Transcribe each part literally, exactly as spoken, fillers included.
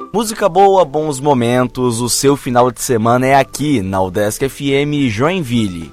Música boa, bons momentos, o seu final de semana é aqui na Udesc F M Joinville.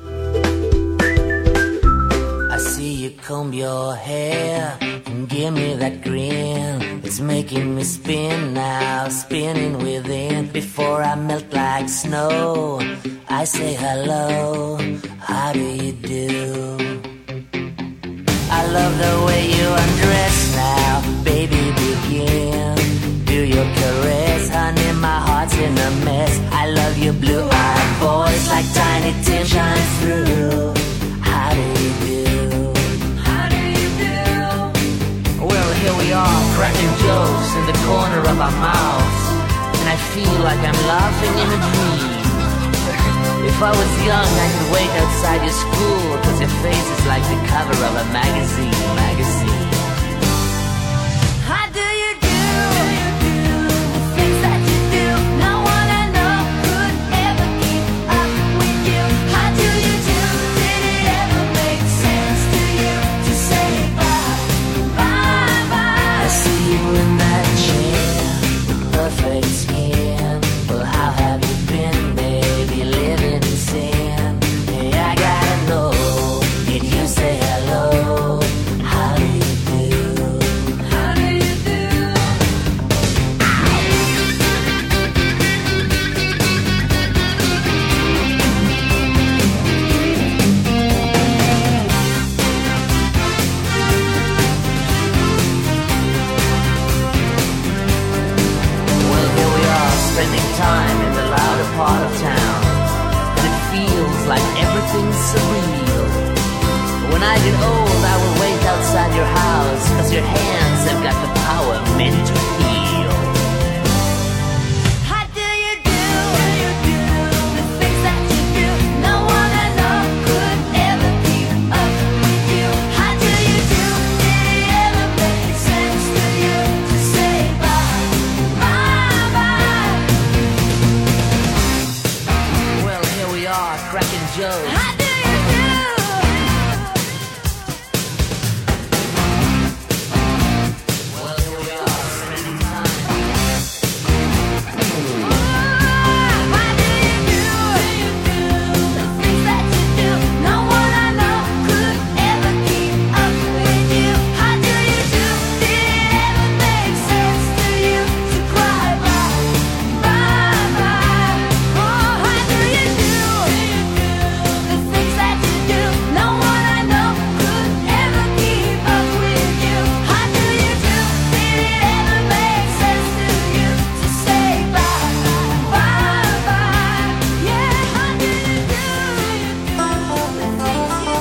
I see you comb your hair and give me that grin. It's making me spin now, spinning within. Before I melt like snow, I say hello, how do you do? I love the way you undress now, baby begin. Do your caress, honey, my heart's in a mess. I love your blue-eyed voice like Tiny Tim shines through. How do you do? How do you do? Well, here we are, cracking jokes in the corner of our mouths, and I feel like I'm laughing in a dream. If I was young, I could wait outside your school, cause your face is like the cover of a magazine, magazine. How do you do? The things that you do, no one I know could ever keep up with you. How do you do? Did it ever make sense to you to say bye, bye, bye? I see you in that chair, with perfect skin. Well, how have you been, baby, living in sin? Hey, I gotta know, did you say hello? How do you do? How do you do? Well, here we are, spending time in the louder part of town, and it feels like everything's surreal. When I get old, I will wait outside your house, cause your hands have got the power meant to heal. How do you do? The things that you do, no one I know could ever keep up with you. How do you do? Did it ever make sense to you to say bye, bye, bye? Well, here we are, cracking jokes. How do you do? Well, here we are, spending time. How do you do? The things that you do, no one I know could ever keep up with you. How do you do? Did it ever make sense to you to cry bye, bye, bye? Oh, how do you do? The things that you do, no one I know could ever keep up with you. How do you do? Did it ever make sense to you to say bye, bye, bye? Yeah, how do you do? The things you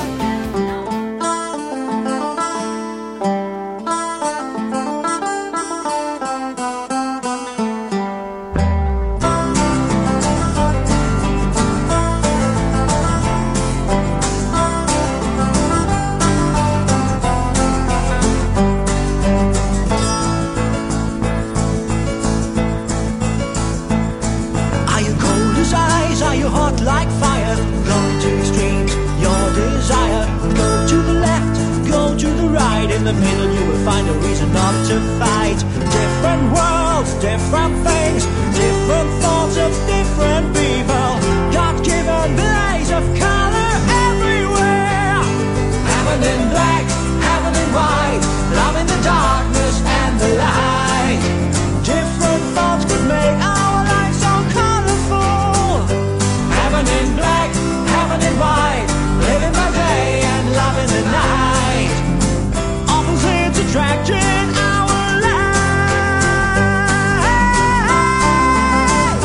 Are you cold as ice? Are you hot like fire? Go to extremes, your desire. Go to the left, go to the right. In the middle you will find a reason not to fight. Different worlds, different things, different thoughts of different people. God-given blaze of color everywhere. Heaven in black, heaven in white. Love in the darkness and the light. Different thoughts could make our lives so colorful. Heaven in black, heaven in white. Living by day and love in the night. Opposites attracting our lives.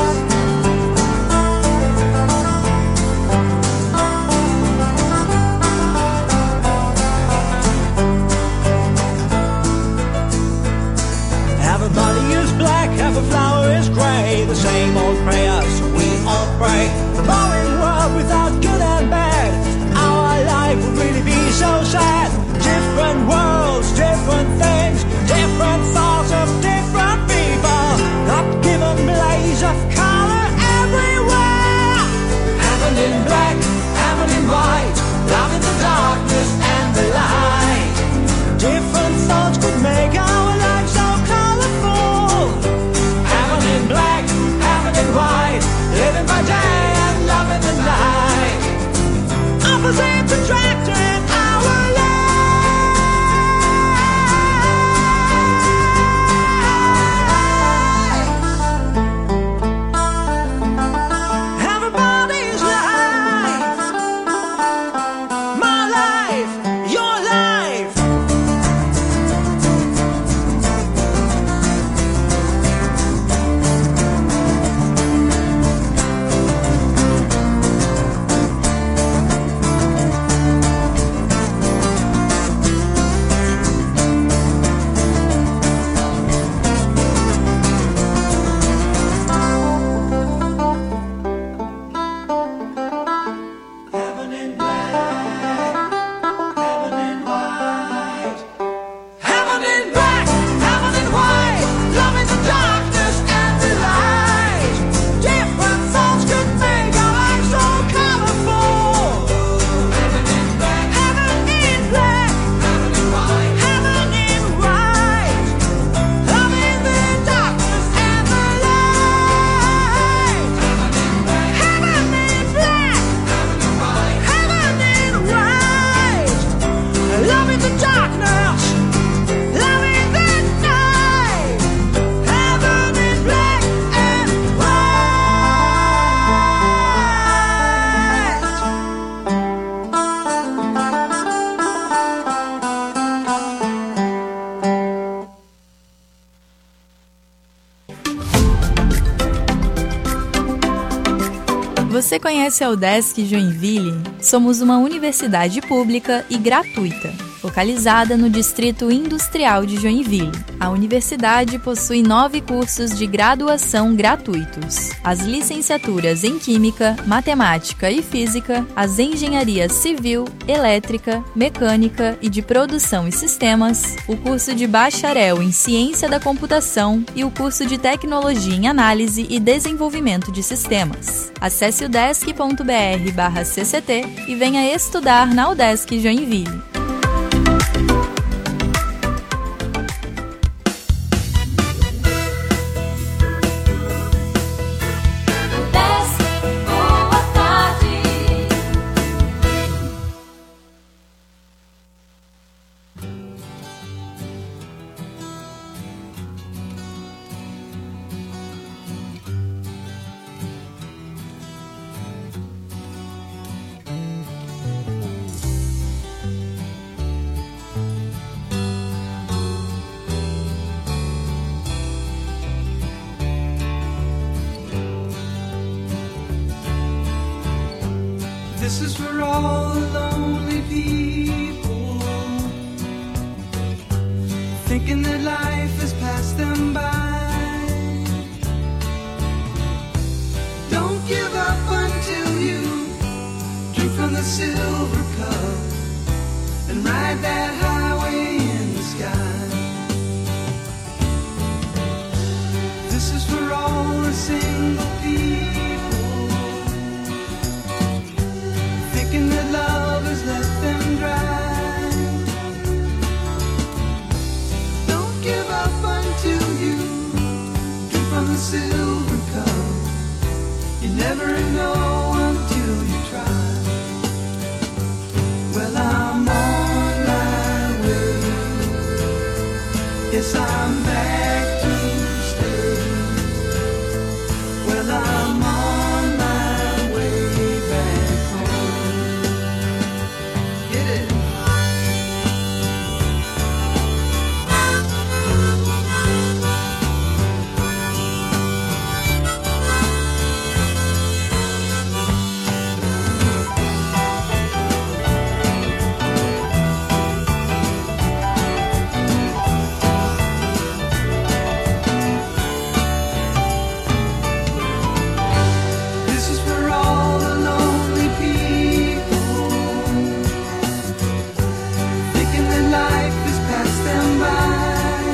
Everybody is black, every flower is gray. The same old prayers we all pray. The boring world without good and bad. Our life would really be so sad. Different worlds, different things, different thoughts of different people. God-given blaze of color everywhere. Heaven in black, heaven in white. Love in the darkness and the light. Different thoughts could make our lives so colorful. Heaven Você conhece a UDESC Joinville? Somos uma universidade pública e gratuita, localizada no Distrito Industrial de Joinville. A universidade possui nove cursos de graduação gratuitos: as licenciaturas em Química, Matemática e Física, as engenharias Civil, Elétrica, Mecânica e de Produção e Sistemas, o curso de Bacharel em Ciência da Computação e o curso de Tecnologia em Análise e Desenvolvimento de Sistemas. Acesse udesc ponto br barra C C T e venha estudar na UDESC Joinville. This is for all the lonely people, thinking that life has passed them by. Don't give up until you drink from the silver cup and ride that highway in the sky. This is for all the single people, thinking that love has left them dry. Don't give up until you drink from the silver cup. You never know until you try. Well, I'm on my way. Yes, I'm back to stay. Well, I'm on my way back home. Get it? This is for all the lonely people, thinking that life has passed them by.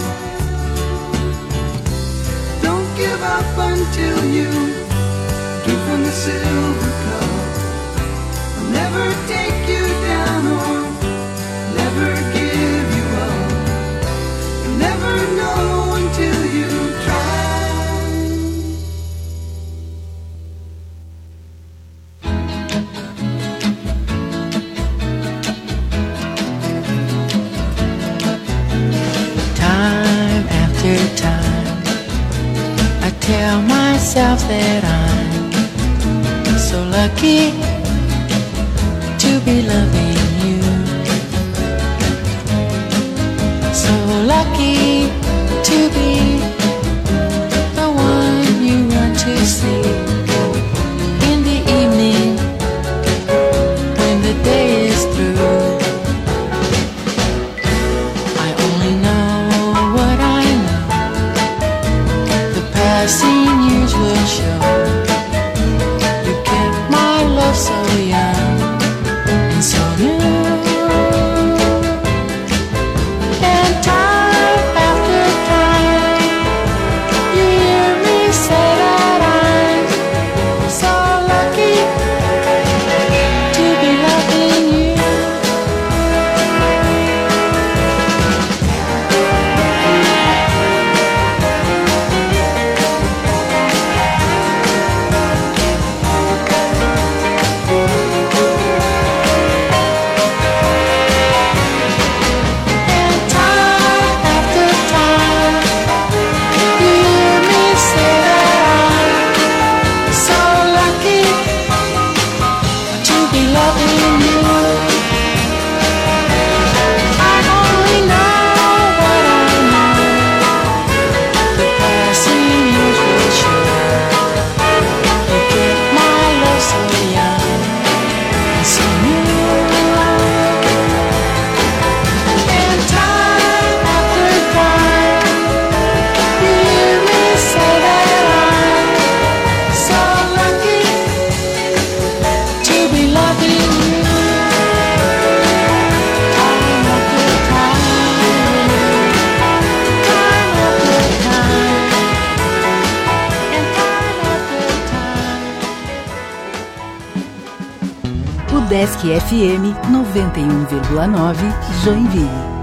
Don't give up until you drink from the silver cup. I'll never take you down or never give you up. You'll never know until you try. Time after time, I tell myself that I'm so lucky to be loving you. So lucky to be the one you run to see in the evening when the day is through. I only know what I know. The passing years will show. You kept my love so young and so new. And time after time, you hear me say that I'm so lucky to be loving you. Udesc F M noventa e um vírgula nove, Joinville.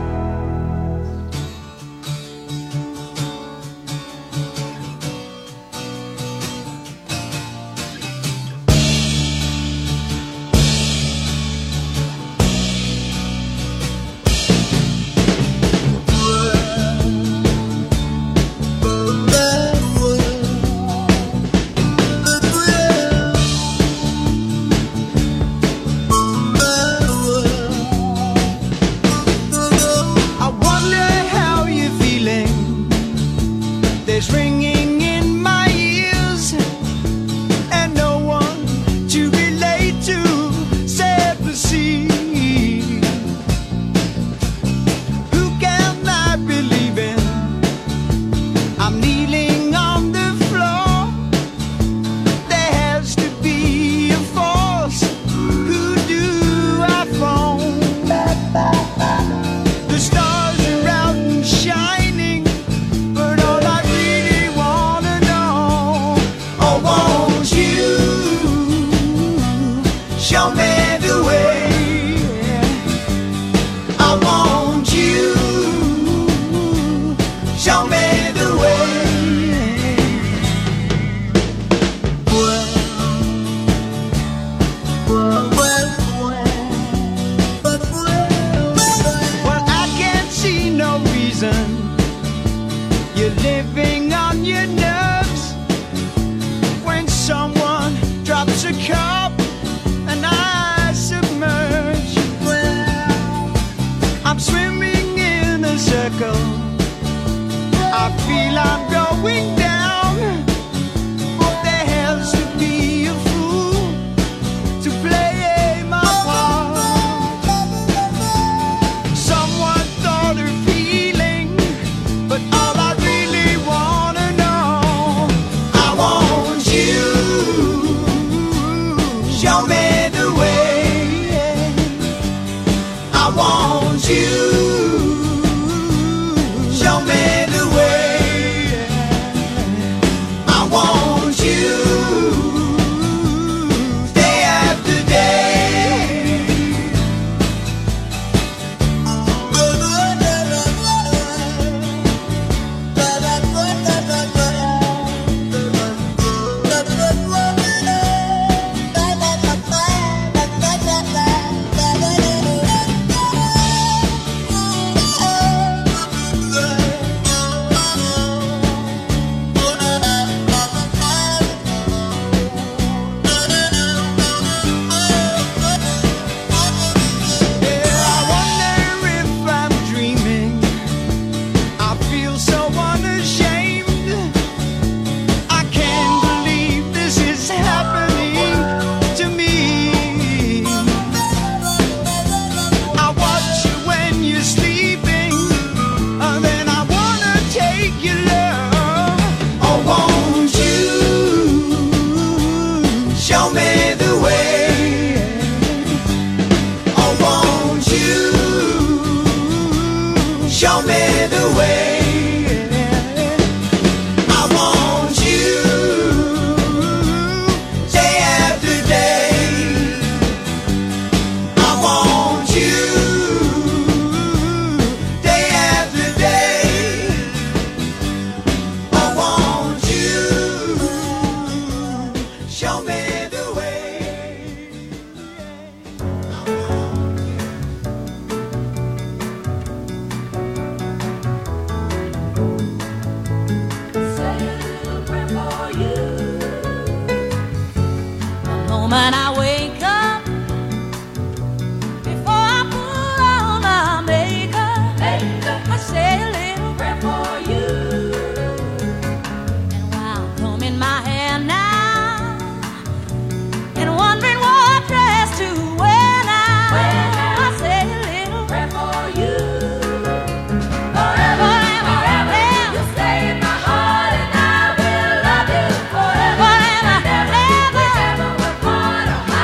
Forever,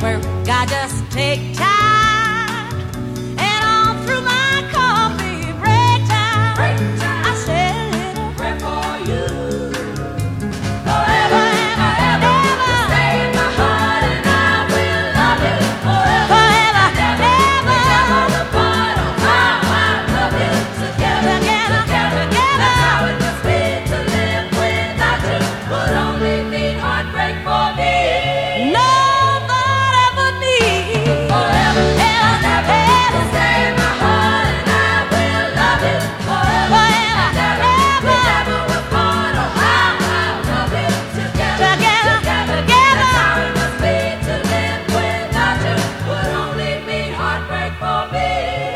work, I just take time. And all through my coffee break time, break time. I say a little prayer for you. Forever and ever, ever. Stay in my heart and I will love you forever. Forever and ever. Never apart. Oh, how I love you together, together, together, together. That's how it must be to live without you. Would only mean heartbreak for me. No thought ever need. Forever and ever, ever. Stay in my heart and I will love you forever. Forever and ever. Never apart. Oh, how I love you together, together, together, together. That's how it must be to live without you. Would only mean heartbreak for me.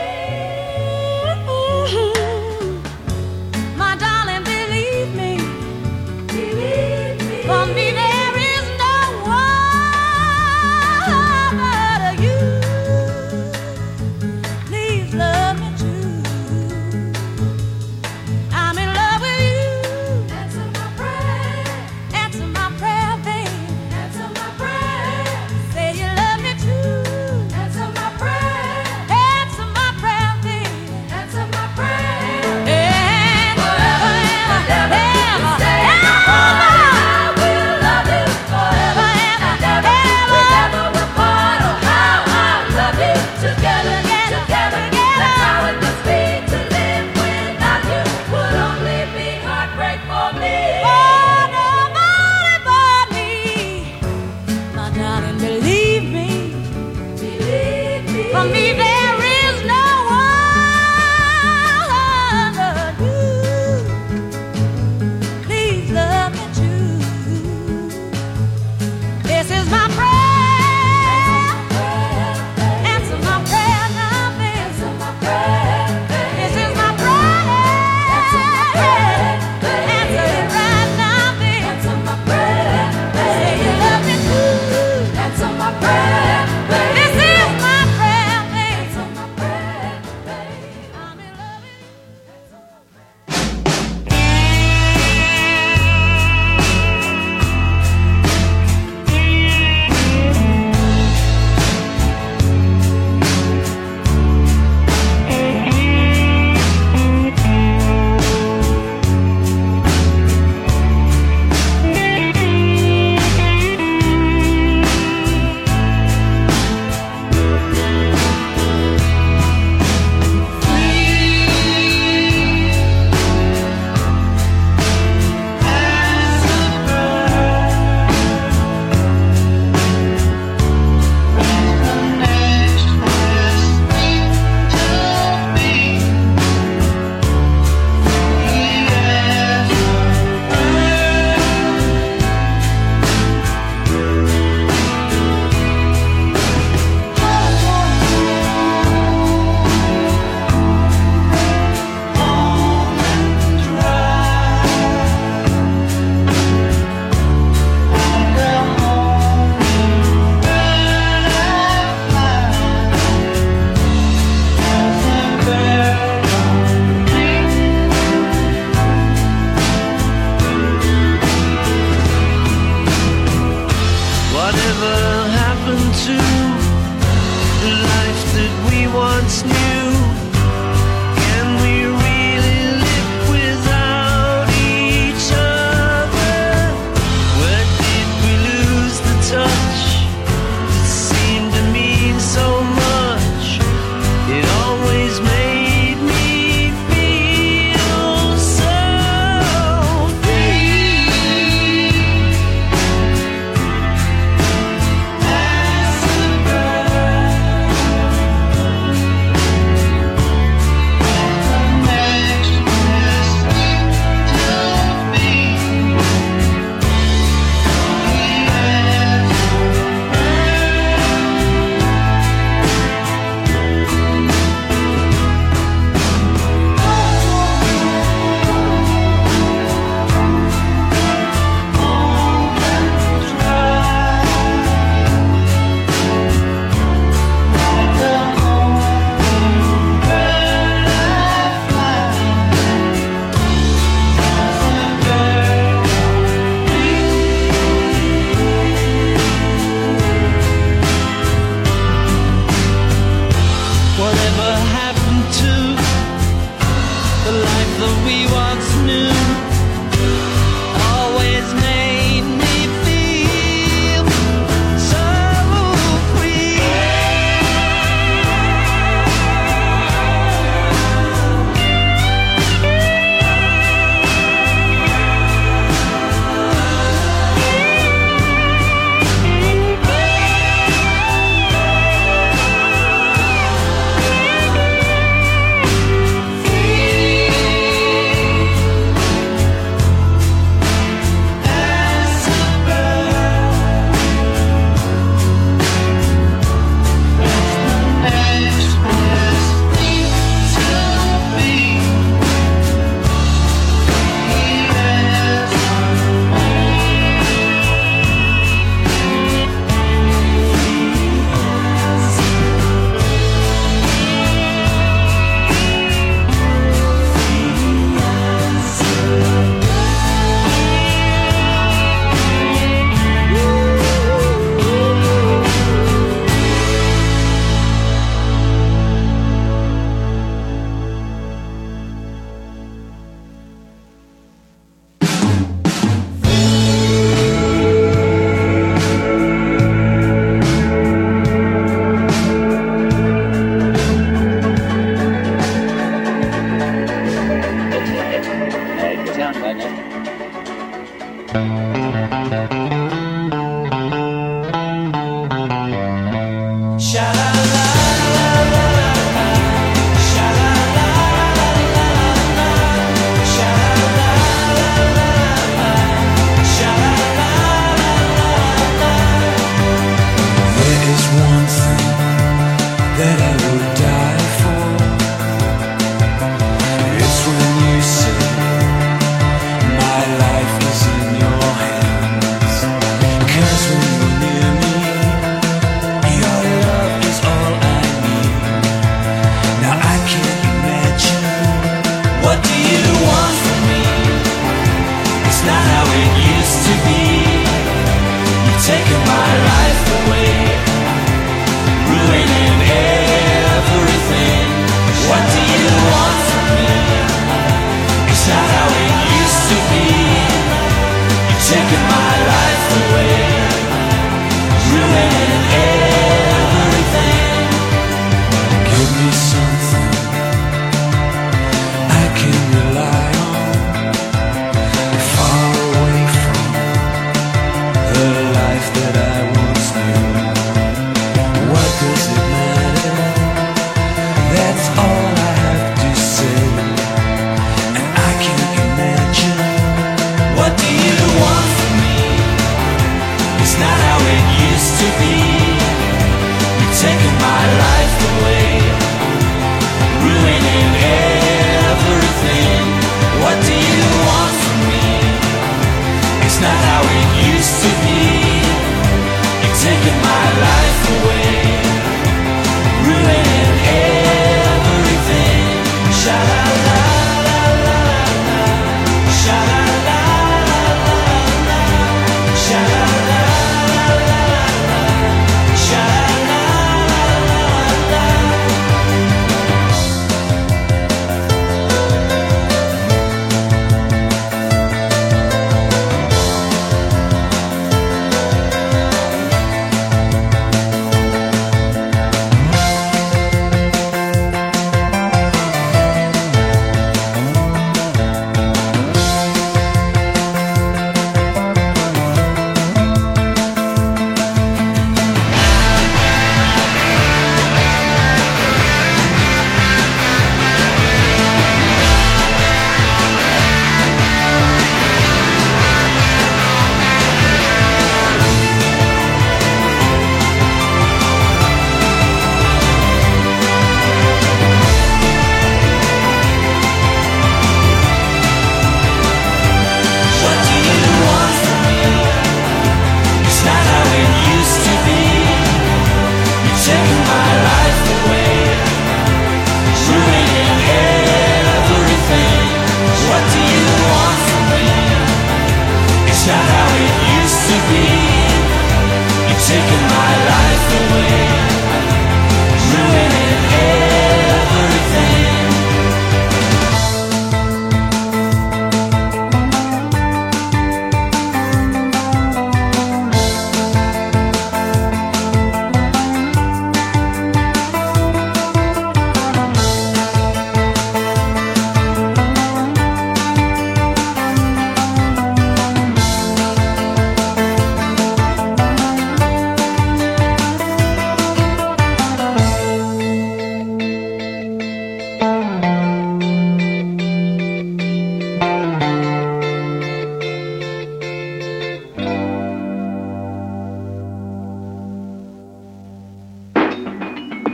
My darling, believe me, believe me. For me there is no one but you. Please love me too. I'm in love with you. Answer my prayer. Answer my prayer, babe. Answer my prayer. Say you love me too. Answer my prayer. Answer my prayer, babe. Answer my prayer. And forever and ever, ever, stay in my heart. I will love you forever and ever. We never apart. Oh, how I love you together, together, together. That's how it must be to live without you. Would only be heartbreak for me. Oh, nobody but me. My darling, believe me, believe me. For me there is no one but you. Please love me too. This is my prayer. Answer my prayer now, babe. Answer my prayer. This is my prayer. Answer my prayer. Answer it right now, babe. Answer my prayer. Say you love me too. Answer my prayer. This is my prayer, babe. whatever happened to the life that we once knew always made me feel so free. Taking my life away, ruining everything.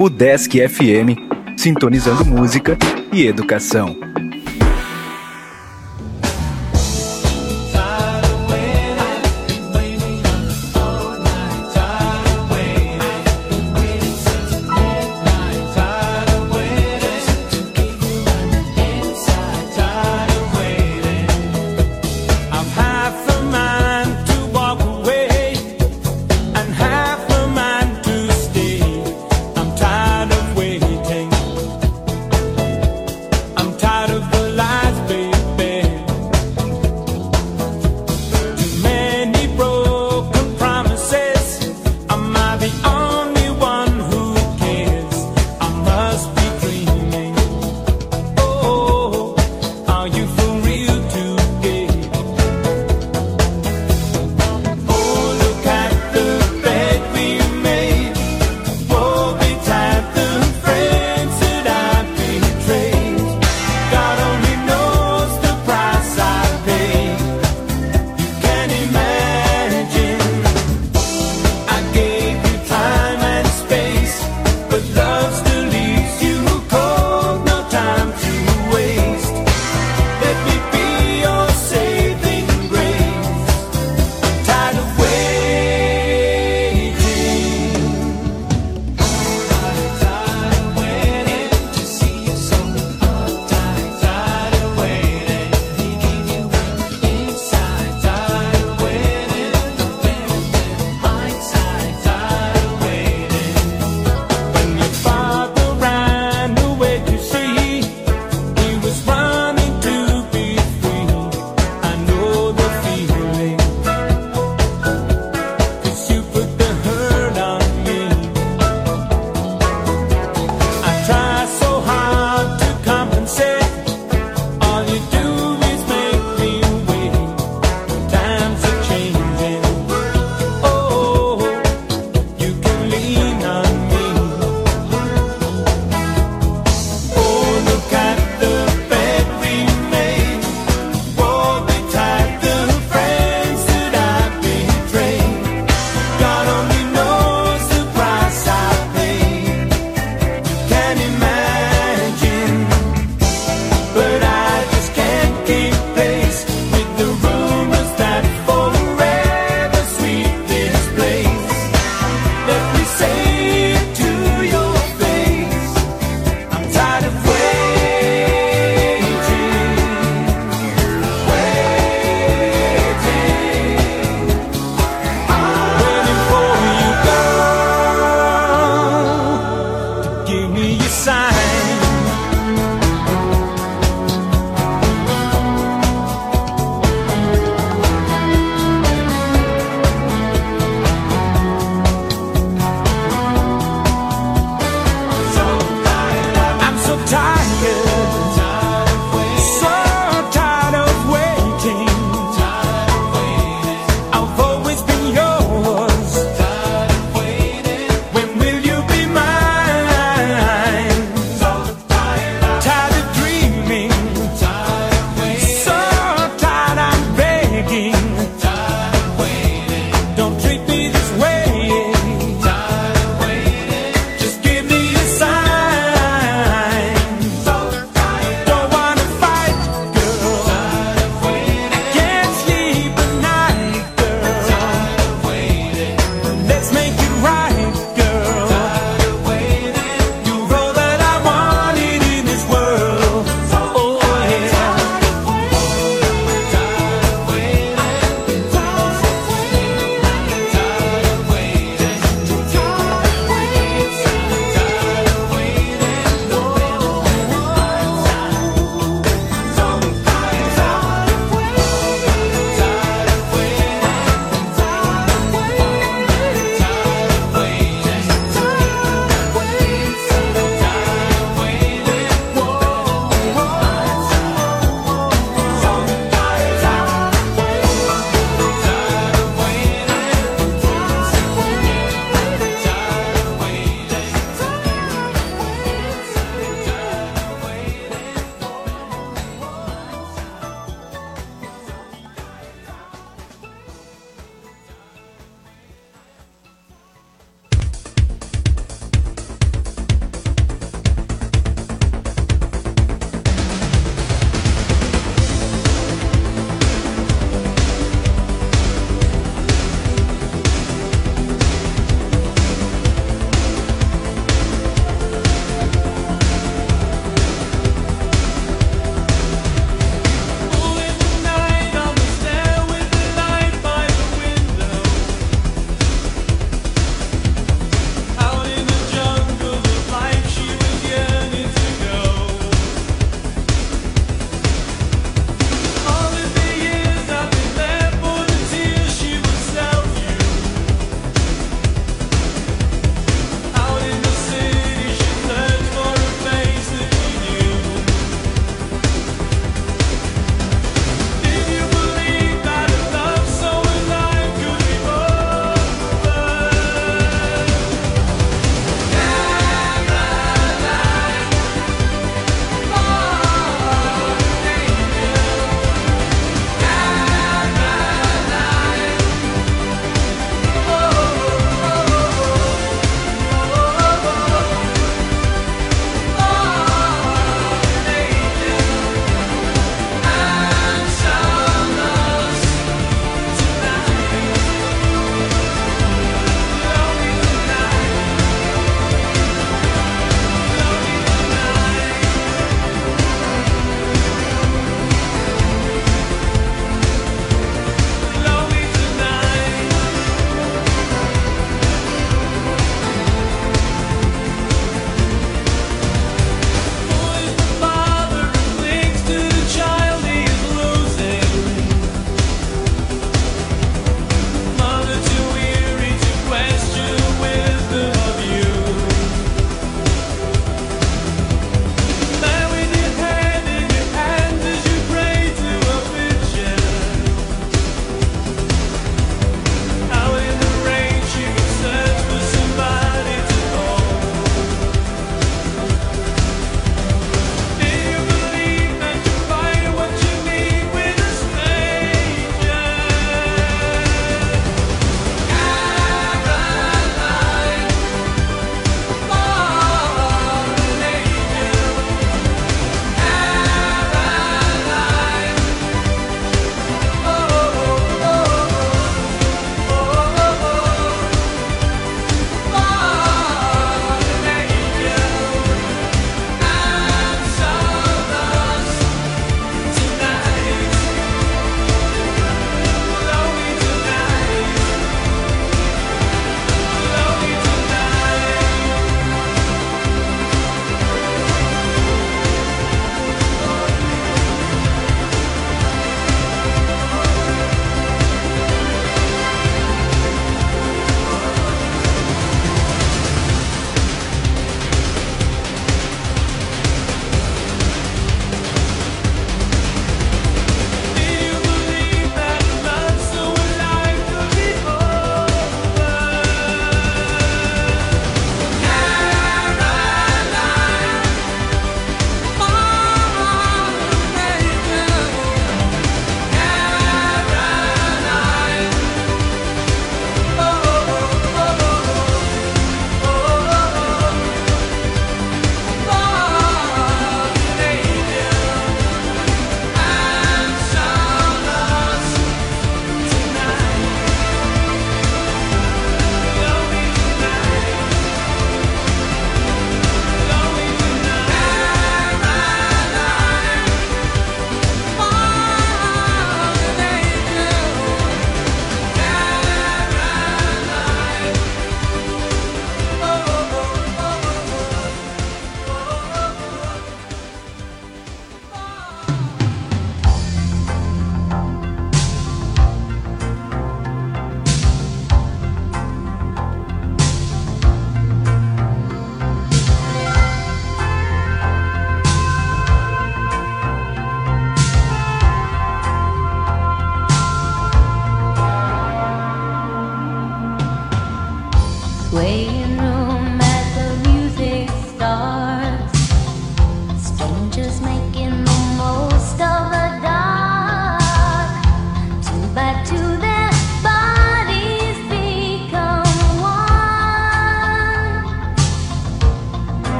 O Desk F M, sintonizando música e educação. Tired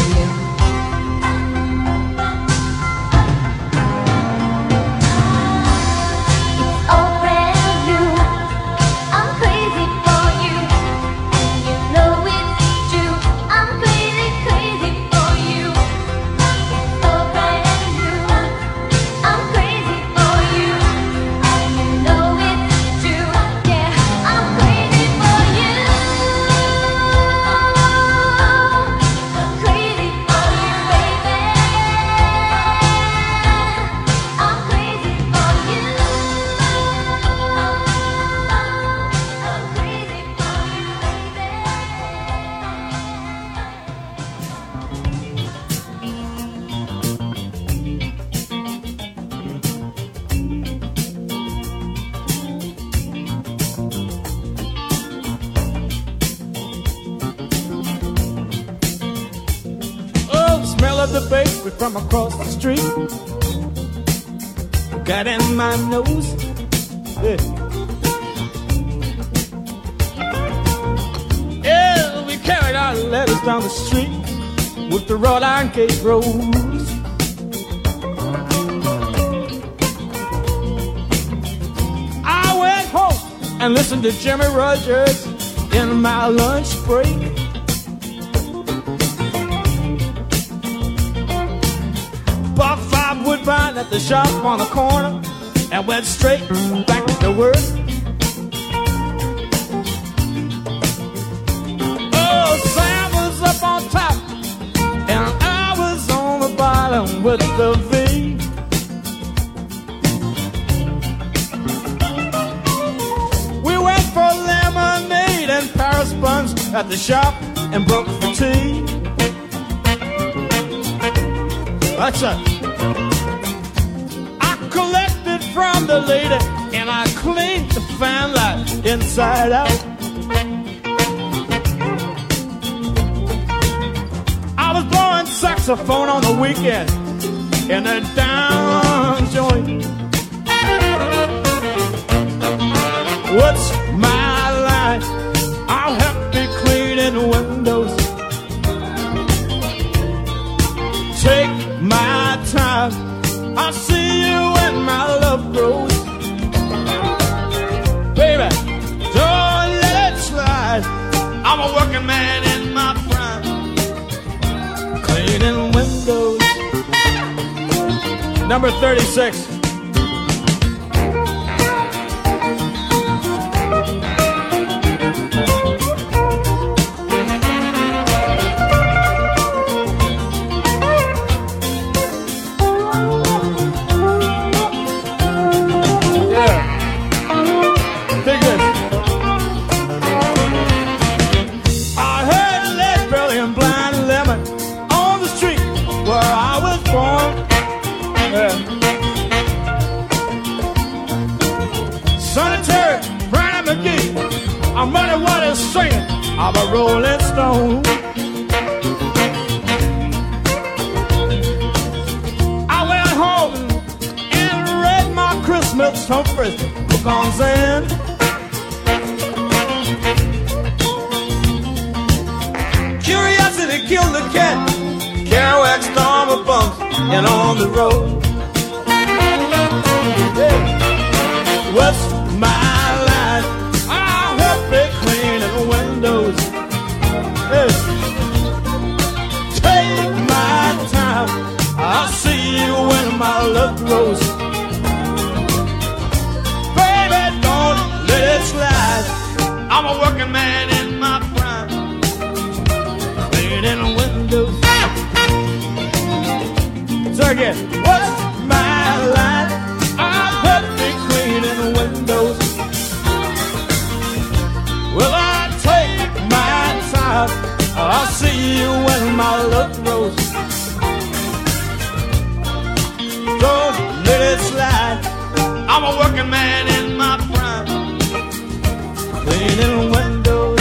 you. All brand new. I'm crazy for you. You know it's true. I'm crazy, crazy for you. All brand new. I'm crazy for you. You know it's true. Yeah, I'm crazy for you. I'm crazy for you, baby. I'm crazy for you. I'm crazy for you, Oh, the smell of the bakery from across the street got in my nose. Yeah. Yeah, we carried our letters down the street with the wrought iron gate roads. I went home and listened to Jimmy Rogers in my lunch break. Bought five Woodbine at the shop on the corner and went straight back to work. Oh, Sam was up on top and I was on the bottom with the V. We went for lemonade and Paris buns at the shop and broke for tea. That's it. I collected from the lady and I cleaned the fan light inside out. I was blowing saxophone on the weekend in a down joint. What's my line? I'll help you cleaning windows. Take my time, I'll see you when my love grows. Baby, don't let it slide. I'm a working man in my prime, cleaning windows. Number thirty-six. I'm Muddy Waters singing, I'm a rolling stone. I went home and read my Christmas Humphreys book on Zen. Curiosity killed the cat, Kerouac storm of bumps and on the road. Hey, what's my line? Cleaning windows. Hey. Take my time, I'll see you when my love grows. Baby, don't let it slide. I'm a working man in my prime, cleaning windows. So again, what's my line? I'll help me cleaning windows. Well, I take my time, I'll see you when my love grows. Don't let it slide, I'm a working man in my prime, cleaning windows.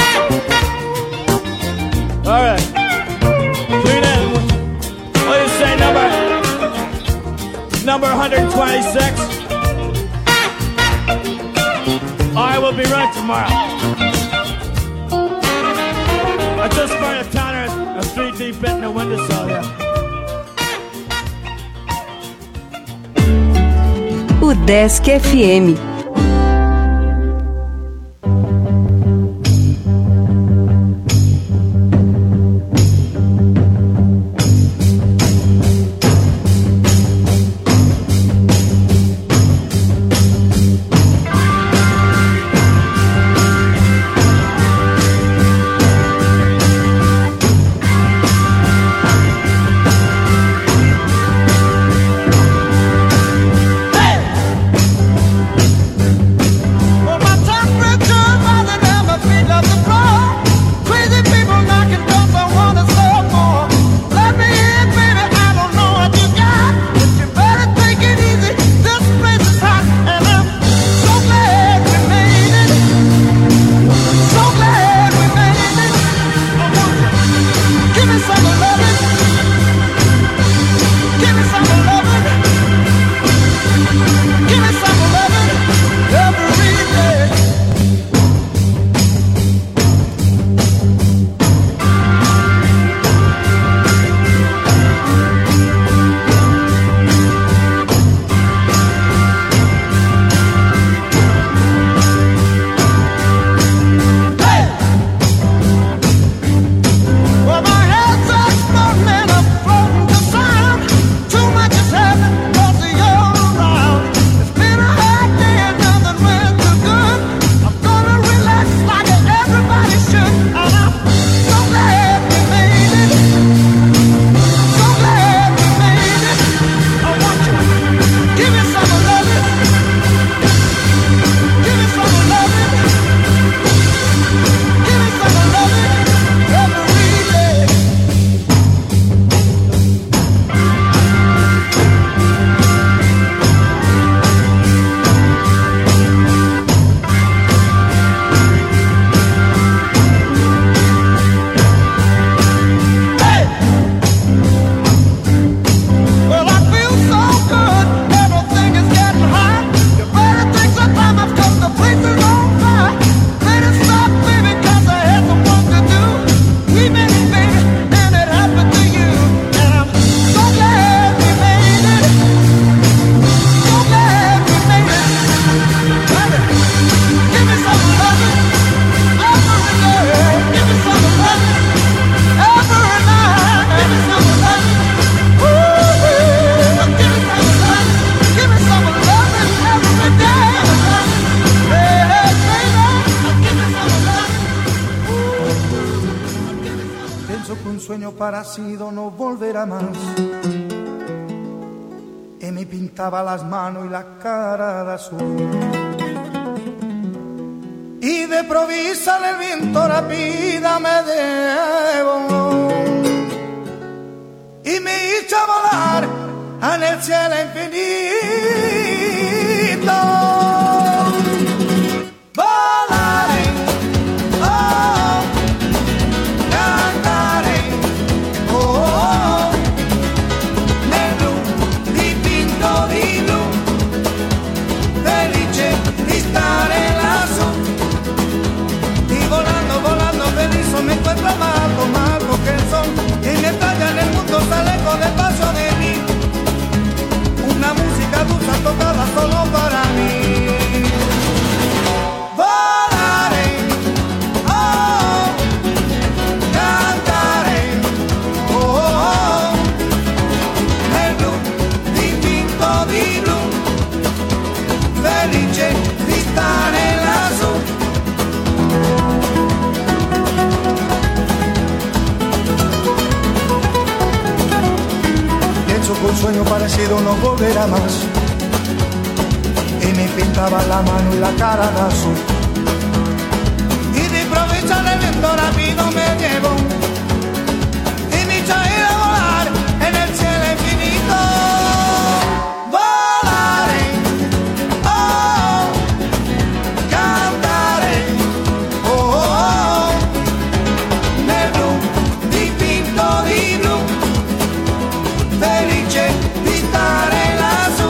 All right, cleaning windows. What do you say, number? Number one twenty-six. I will be right tomorrow. I just find a town, a street seatbelt and the window sill, yeah. O Desk F M. Parecido no volverá más. Y me pintaba las manos y la cara de azul. Y de provisa el viento rápida me debo. Y me hizo volar en el cielo infinito. Volaré, oh, cantaré. Me encuentro amargo, amargo que son y me talla en el mundo, sale con el paso de mí. Una música dulce tocada solo para mí. Volaré, oh, cantaré, oh, oh, nel blu dipinto di blu, felice di stare lassù. Un sueño parecido no volverá más. Y me pintaba la mano y la cara de azul. Y de improviso el viento rápido me llevó. Y me hizo ir a volar en el cielo infinito. Volaré, oh, cantaré, oh, oh, nel blu dipinto di blu. Felice di stare lassù.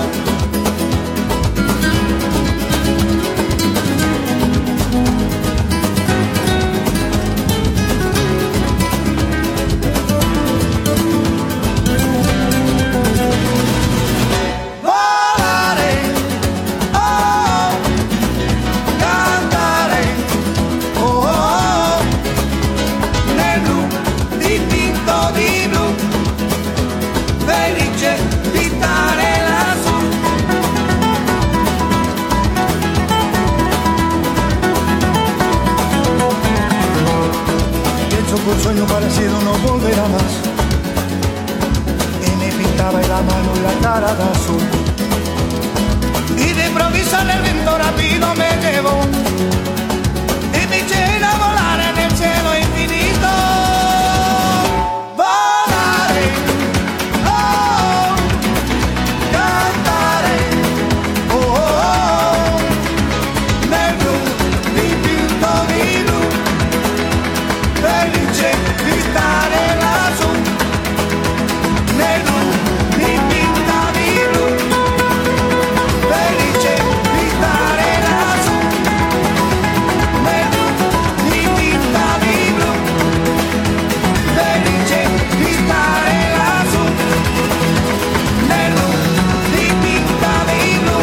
cara de azul. Y de improviso el viento rápido me llevó y me eché a volar en el cielo infinito. Volaré, oh, cantaré, oh, oh, oh, nel blu dipinto di blu, felice di stare lassù, nel blu dipinto di blu, felice di stare lassù, nel blu dipinto di blu, felice di stare lassù, nel blu dipinto di blu,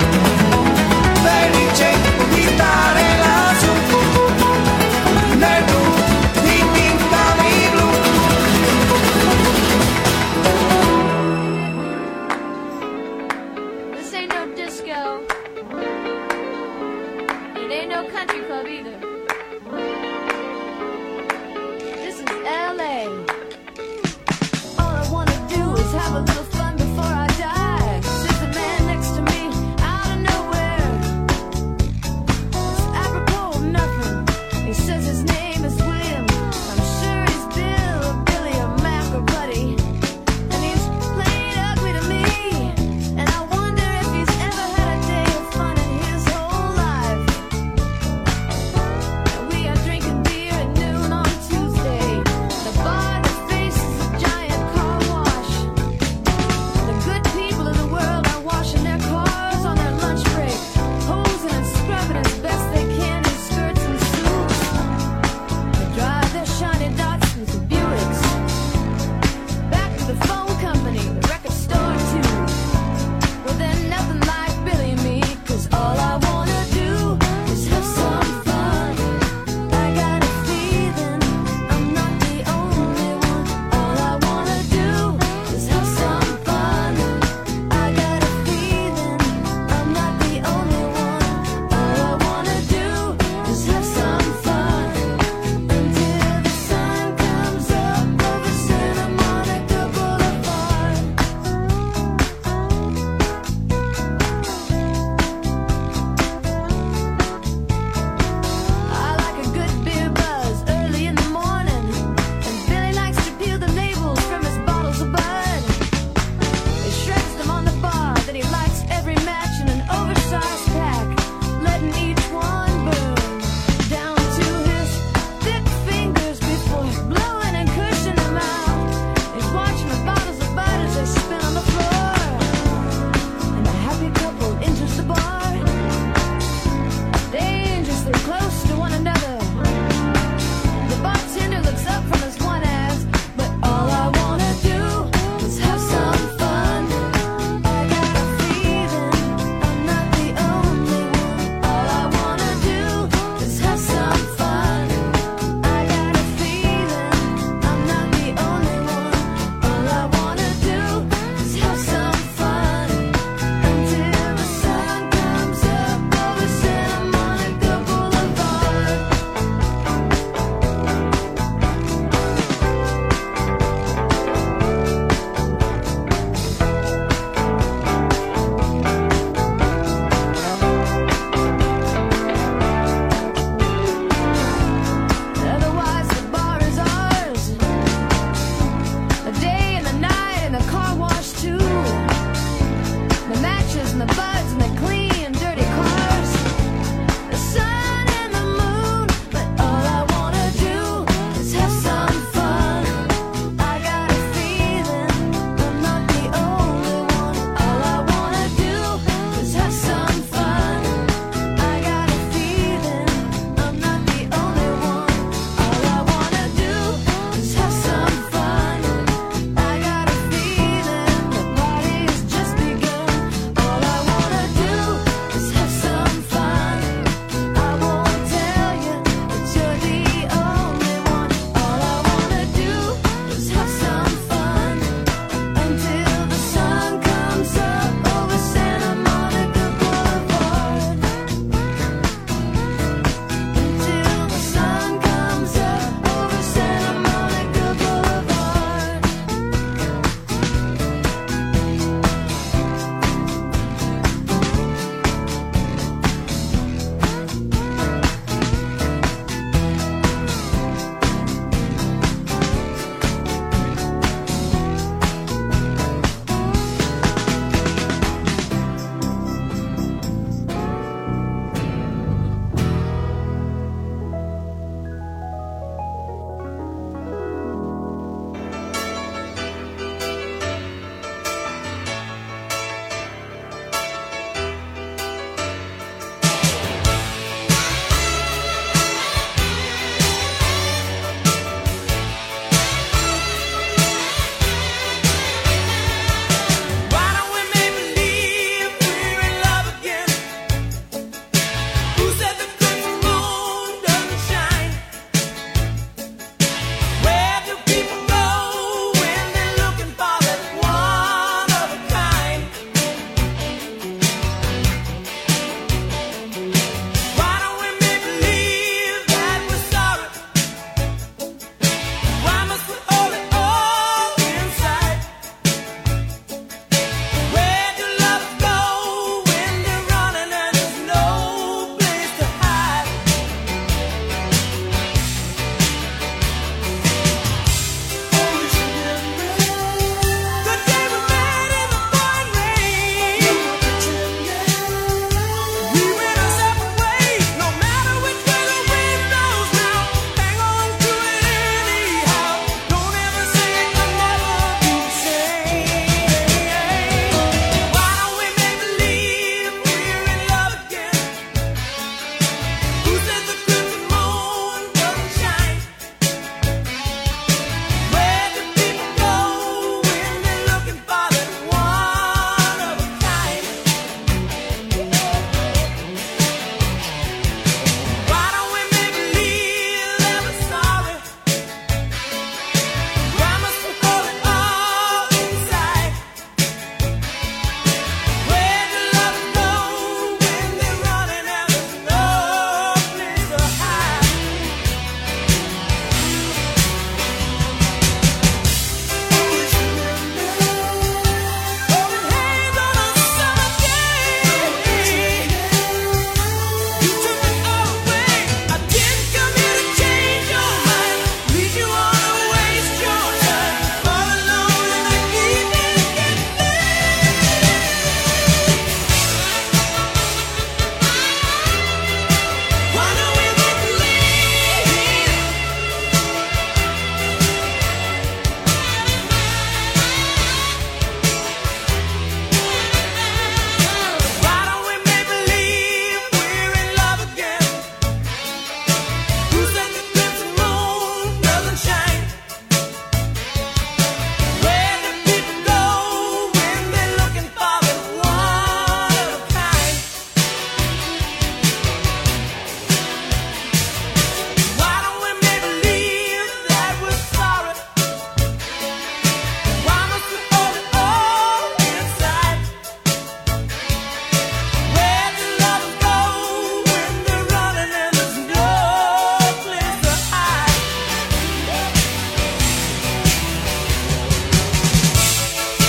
felice di stare lassù, nel blu dipinto di blu. This ain't no disco. It ain't no country club either. This is L A. All I wanna do is have a little